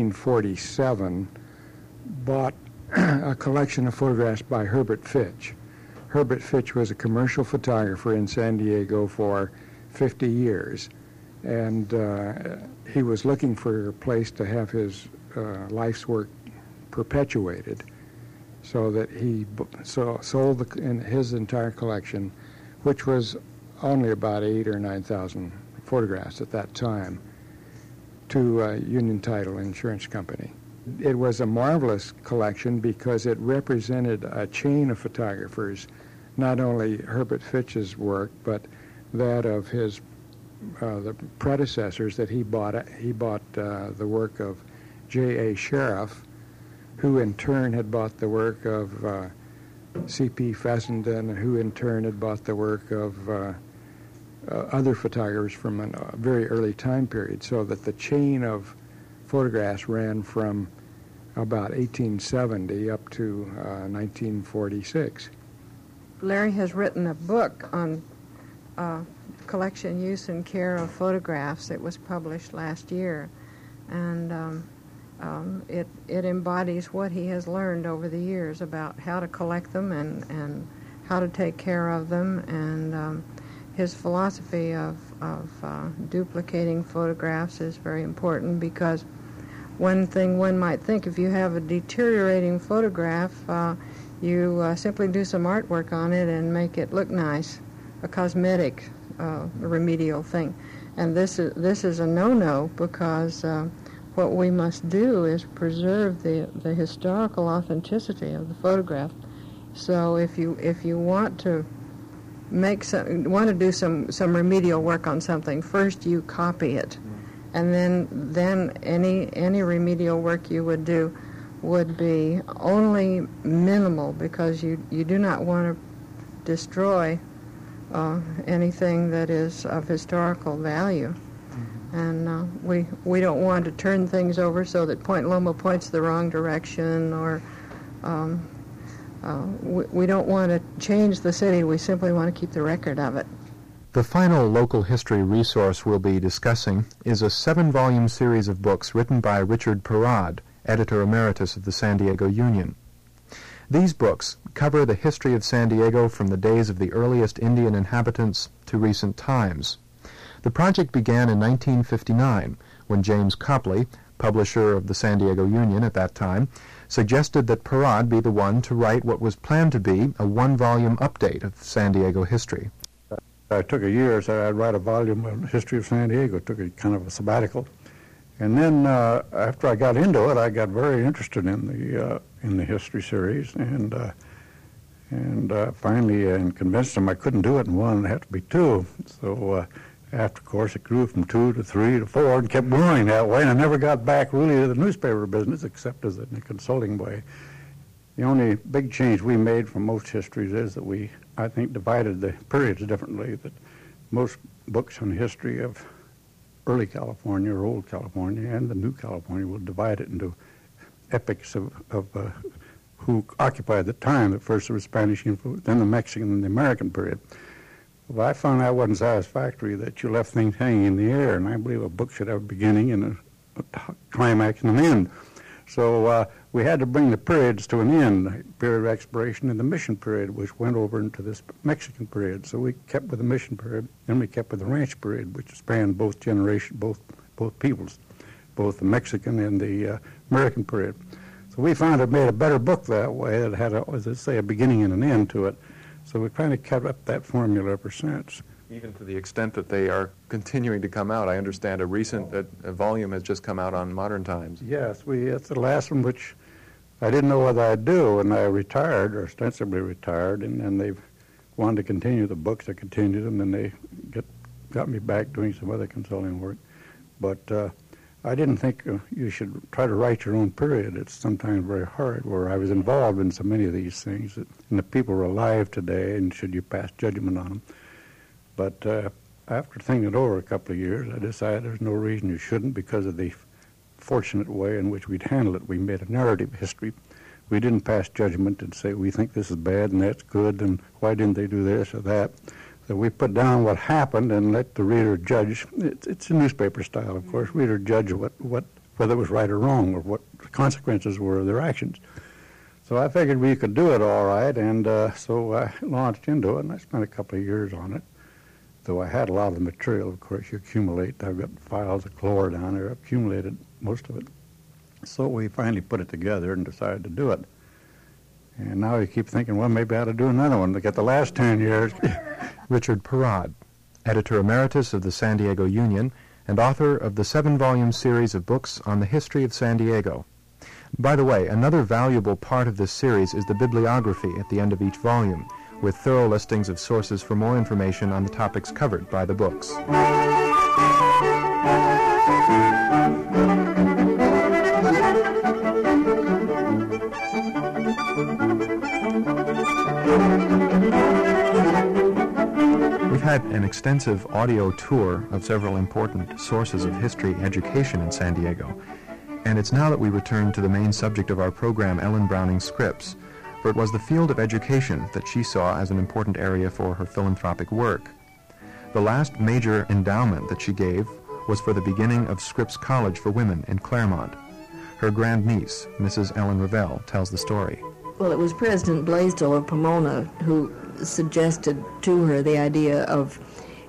1947, bought a collection of photographs by Herbert Fitch. Herbert Fitch was a commercial photographer in San Diego for 50 years, and he was looking for a place to have his life's work perpetuated, so that he sold his entire collection, which was only about 8,000 or 9,000 photographs at that time, to Union Title Insurance Company. It was a marvelous collection because it represented a chain of photographers, not only Herbert Fitch's work, but that of his the predecessors that he bought. He bought the work of J.A. Sheriff, who in turn had bought the work of C.P. Fessenden, who in turn had bought the work of other photographers from a very early time period, so that the chain of photographs ran from about 1870 up to 1946. Larry has written a book on collection, use, and care of photographs. It was published last year, and it embodies what he has learned over the years about how to collect them and how to take care of them, and his philosophy of duplicating photographs is very important, because one thing one might think, if you have a deteriorating photograph, you simply do some artwork on it and make it look nice, a cosmetic remedial thing. And this is a no-no, because what we must do is preserve the historical authenticity of the photograph. So if you want to do some remedial work on something, first you copy it, and then any remedial work you would do would be only minimal, because you do not want to destroy anything that is of historical value. And we don't want to turn things over so that Point Loma points the wrong direction, or we don't want to change the city. We simply want to keep the record of it. The final local history resource we'll be discussing is a 7-volume series of books written by Richard Parad, editor emeritus of the San Diego Union. These books cover the history of San Diego from the days of the earliest Indian inhabitants to recent times. The project began in 1959, when James Copley, publisher of the San Diego Union at that time, suggested that Parad be the one to write what was planned to be a 1-volume update of San Diego history. I took a year, so I'd write a volume of history of San Diego. Took a kind of a sabbatical, and then after I got into it, I got very interested in the history series, and finally convinced them I couldn't do it in one; it had to be 2. So after, of course, it grew from 2 to 3 to 4, and kept growing that way. And I never got back really to the newspaper business, except as in a consulting way. The only big change we made from most histories is that we, I think, divided the periods differently. That most books on the history of early California or old California and the new California will divide it into epochs of who occupied the time. At first there was Spanish influence, then the Mexican and the American period. Well, I found that wasn't satisfactory, that you left things hanging in the air, and I believe a book should have a beginning and a climax and an end. So we had to bring the periods to an end, the period of exploration and the mission period, which went over into this Mexican period. So we kept with the mission period, then we kept with the ranch period, which spanned both generations, both peoples, both the Mexican and the American period. So we found it made a better book that way. It had, as I say, a beginning and an end to it. So we kind of kept up that formula ever since. Even to the extent that they are continuing to come out. I understand a recent volume has just come out on modern times. Yes, it's the last one, which I didn't know what I'd do, and I retired, or ostensibly retired, and then they wanted to continue the books. I continued them, and they got me back doing some other consulting work. But I didn't think you should try to write your own period. It's sometimes very hard, where I was involved in so many of these things, and the people are alive today, and should you pass judgment on them. But after thinking it over a couple of years, I decided there's no reason you shouldn't, because of the fortunate way in which we'd handled it. We made a narrative history. We didn't pass judgment and say, we think this is bad and that's good, and why didn't they do this or that? So we put down what happened and let the reader judge. It's a newspaper style, of course. Reader judge whether it was right or wrong, or what the consequences were of their actions. So I figured we could do it all right, and so I launched into it, and I spent a couple of years on it. Though I had a lot of the material, of course, you accumulate. I've got files of chlor down there, accumulated most of it. So we finally put it together and decided to do it. And now you keep thinking, well, maybe I ought to do another one to get the last 10 years. Richard Perrott, editor emeritus of the San Diego Union and author of the 7-volume series of books on the history of San Diego. By the way, another valuable part of this series is the bibliography at the end of each volume, with thorough listings of sources for more information on the topics covered by the books. We've had an extensive audio tour of several important sources of history education in San Diego, and it's now that we return to the main subject of our program, Ellen Browning Scripps, for it was the field of education that she saw as an important area for her philanthropic work. The last major endowment that she gave was for the beginning of Scripps College for Women in Claremont. Her grandniece, Mrs. Ellen Revell, tells the story. Well, it was President Blaisdell of Pomona who suggested to her the idea of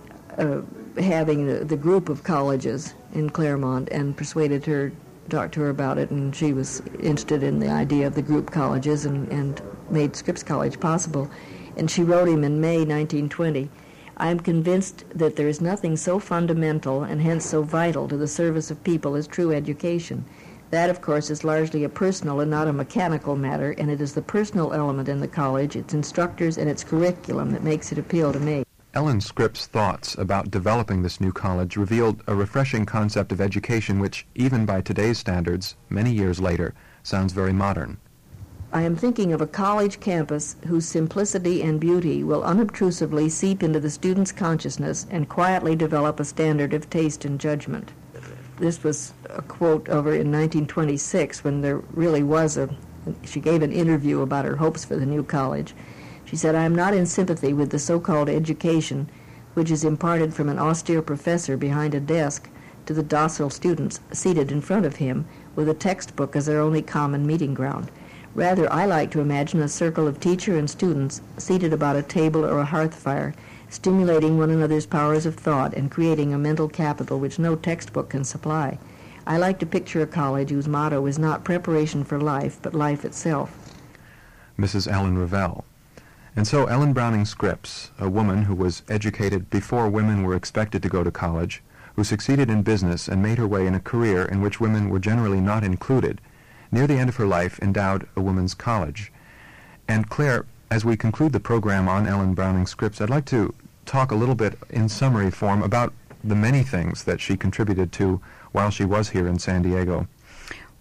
having the group of colleges in Claremont, and persuaded her, talked to her about it, and she was interested in the idea of the group colleges and made Scripps College possible. And she wrote him in May 1920, "I am convinced that there is nothing so fundamental and hence so vital to the service of people as true education. That, of course, is largely a personal and not a mechanical matter, and it is the personal element in the college, its instructors, and its curriculum that makes it appeal to me." Ellen Scripps' thoughts about developing this new college revealed a refreshing concept of education which, even by today's standards, many years later, sounds very modern. "I am thinking of a college campus whose simplicity and beauty will unobtrusively seep into the student's consciousness and quietly develop a standard of taste and judgment." This was a quote over in 1926, when there really was she gave an interview about her hopes for the new college. She said, "I am not in sympathy with the so-called education which is imparted from an austere professor behind a desk to the docile students seated in front of him with a textbook as their only common meeting ground. Rather, I like to imagine a circle of teacher and students seated about a table or a hearth fire, stimulating one another's powers of thought and creating a mental capital which no textbook can supply. I like to picture a college whose motto is not preparation for life, but life itself." Mrs. Ellen Revell. And so Ellen Browning Scripps, a woman who was educated before women were expected to go to college, who succeeded in business and made her way in a career in which women were generally not included, near the end of her life endowed a women's college. And Claire, as we conclude the program on Ellen Browning Scripps, I'd like to talk a little bit in summary form about the many things that she contributed to while she was here in San Diego.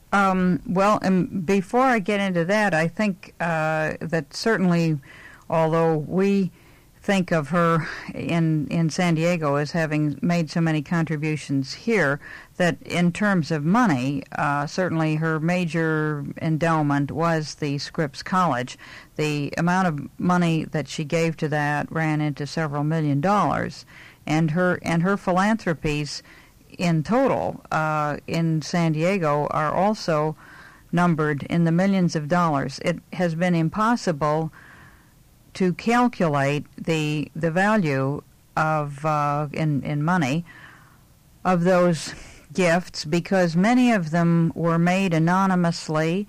Well, and before I get into that, I think that certainly, although we think of her in San Diego as having made so many contributions here, that in terms of money, certainly her major endowment was the Scripps College. The amount of money that she gave to that ran into several $1 million, and her philanthropies in total in San Diego are also numbered in the millions of dollars. It has been impossible to calculate the value of in money of those gifts, because many of them were made anonymously,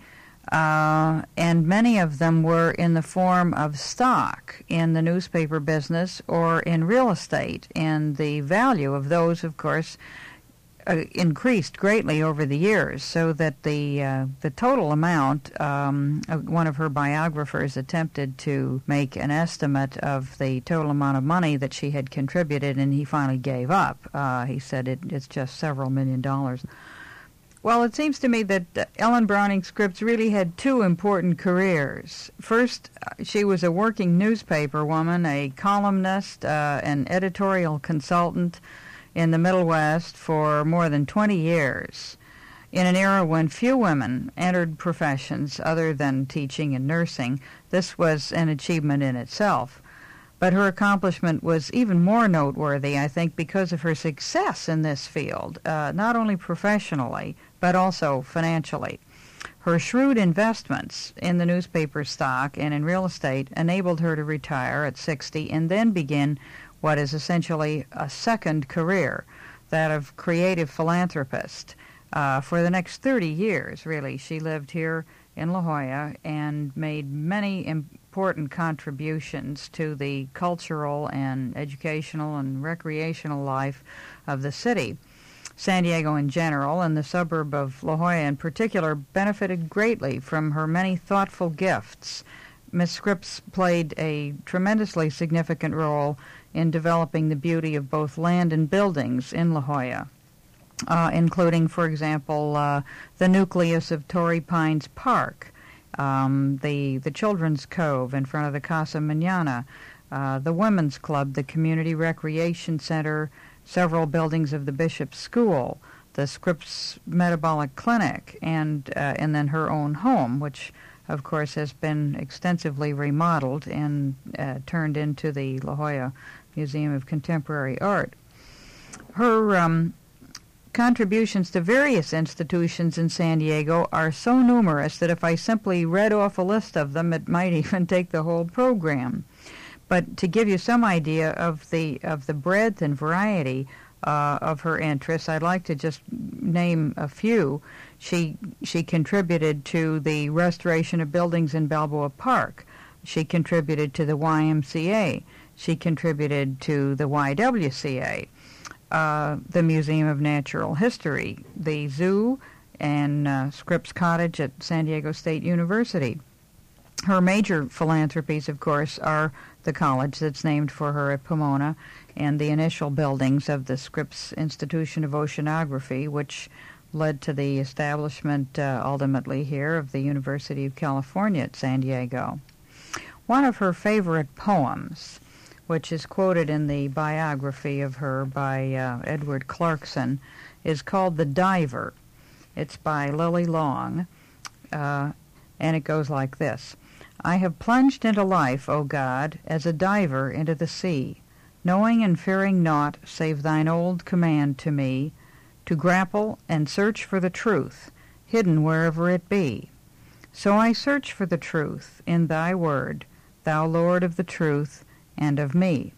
and many of them were in the form of stock in the newspaper business or in real estate, and the value of those, of course, increased greatly over the years, so that the total amount, one of her biographers attempted to make an estimate of the total amount of money that she had contributed, and he finally gave up. He said it's just several $1 million. Well, it seems to me that Ellen Browning Scripps really had two important careers. First, she was a working newspaper woman, a columnist, an editorial consultant in the Middle West for more than 20 years, in an era when few women entered professions other than teaching and nursing. This was an achievement in itself. But her accomplishment was even more noteworthy, I think, because of her success in this field, not only professionally, but also financially. Her shrewd investments in the newspaper stock and in real estate enabled her to retire at 60 and then begin what is essentially a second career, that of creative philanthropist. For the next 30 years, really, she lived here in La Jolla and made many important contributions to the cultural and educational and recreational life of the city. San Diego in general, and the suburb of La Jolla in particular, benefited greatly from her many thoughtful gifts. Miss Scripps played a tremendously significant role in developing the beauty of both land and buildings in La Jolla, including, for example, the nucleus of Torrey Pines Park, the Children's Cove in front of the Casa Mañana, the Women's Club, the Community Recreation Center, several buildings of the Bishop's School, the Scripps Metabolic Clinic, and then her own home, which of course has been extensively remodeled and turned into the La Jolla Museum of Contemporary Art. Her contributions to various institutions in San Diego are so numerous that if I simply read off a list of them, it might even take the whole program. But to give you some idea of the breadth and variety of her interests, I'd like to just name a few. She contributed to the restoration of buildings in Balboa Park. She contributed to the YMCA. She contributed to the YWCA, the Museum of Natural History, the Zoo, and Scripps Cottage at San Diego State University. Her major philanthropies, of course, are the college that's named for her at Pomona and the initial buildings of the Scripps Institution of Oceanography, which led to the establishment ultimately here of the University of California at San Diego. One of her favorite poems, which is quoted in the biography of her by Edward Clarkson, is called The Diver. It's by Lily Long, and it goes like this. I have plunged into life, O God, as a diver into the sea, knowing and fearing naught save thine old command to me, to grapple and search for the truth, hidden wherever it be. So I search for the truth in thy word, thou Lord of the truth and of me.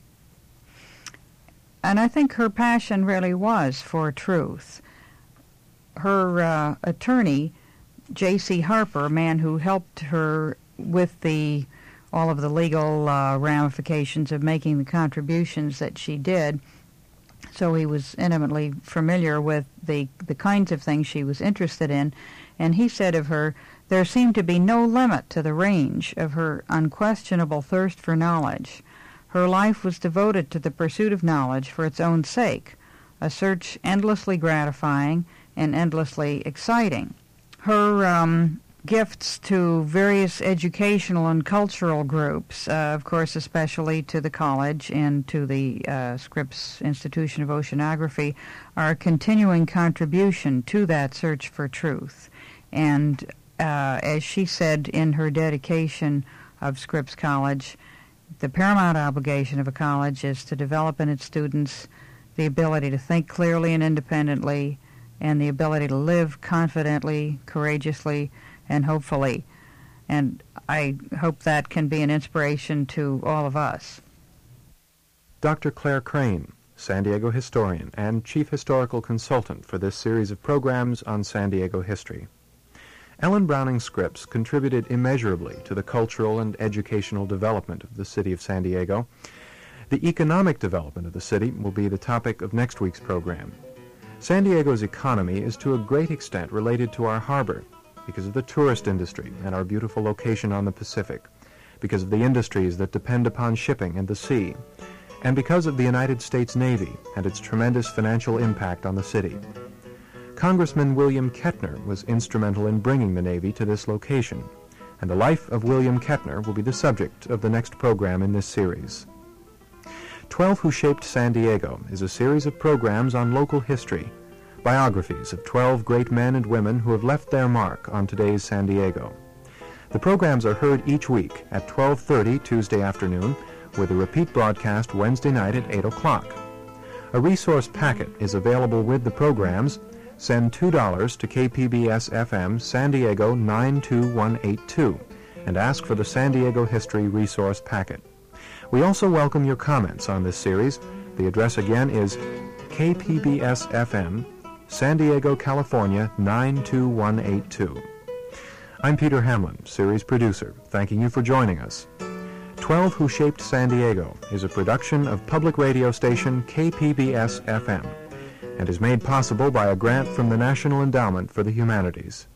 And I think her passion really was for truth. Her attorney, J.C. Harper, a man who helped her with all of the legal ramifications of making the contributions that she did, so he was intimately familiar with the kinds of things she was interested in, and he said of her, there seemed to be no limit to the range of her unquestionable thirst for knowledge. Her life was devoted to the pursuit of knowledge for its own sake, a search endlessly gratifying and endlessly exciting. her gifts to various educational and cultural groups, of course, especially to the college and to the Scripps Institution of Oceanography, are a continuing contribution to that search for truth. And as she said in her dedication of Scripps College, the paramount obligation of a college is to develop in its students the ability to think clearly and independently, and the ability to live confidently, courageously, and hopefully. And I hope that can be an inspiration to all of us. Dr. Claire Crane, San Diego historian and chief historical consultant for this series of programs on San Diego history. Ellen Browning Scripps contributed immeasurably to the cultural and educational development of the city of San Diego. The economic development of the city will be the topic of next week's program. San Diego's economy is to a great extent related to our harbor because of the tourist industry and our beautiful location on the Pacific, because of the industries that depend upon shipping and the sea, and because of the United States Navy and its tremendous financial impact on the city. Congressman William Kettner was instrumental in bringing the Navy to this location, and the life of William Kettner will be the subject of the next program in this series. 12 Who Shaped San Diego is a series of programs on local history, biographies of 12 great men and women who have left their mark on today's San Diego. The programs are heard each week at 12:30 Tuesday afternoon, with a repeat broadcast Wednesday night at 8 o'clock. A resource packet is available with the programs. Send $2 to KPBS FM San Diego 92182 and ask for the San Diego History Resource Packet. We also welcome your comments on this series. The address again is KPBS FM, San Diego, California 92182. I'm Peter Hamlin, series producer, thanking you for joining us. 12 Who Shaped San Diego is a production of public radio station KPBS FM and is made possible by a grant from the National Endowment for the Humanities.